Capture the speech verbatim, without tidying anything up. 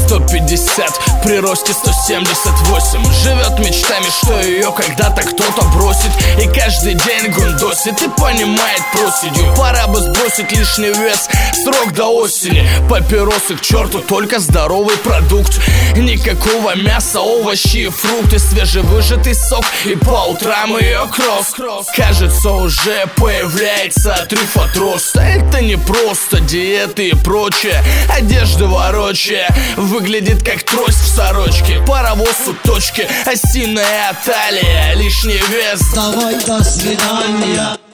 сто пятьдесят, при росте сто семьдесят восемь. Живет мечтами, что ее когда-то кто-то бросит, и каждый день гундосит и понимает проседью. Пора бы сбросить лишний вес, срок до осени. Папиросы к черту, только здоровый продукт. Никакого мяса, овощи и фрукты, свежевыжатый сок и по утрам ее кросс. Кажется, уже появляется трюф от роста. Это не просто диеты и прочее, одежда ворочая, выглядит как трость в сорочке. Паровоз у точки, осиная талия, лишний вес. Давай, до свидания.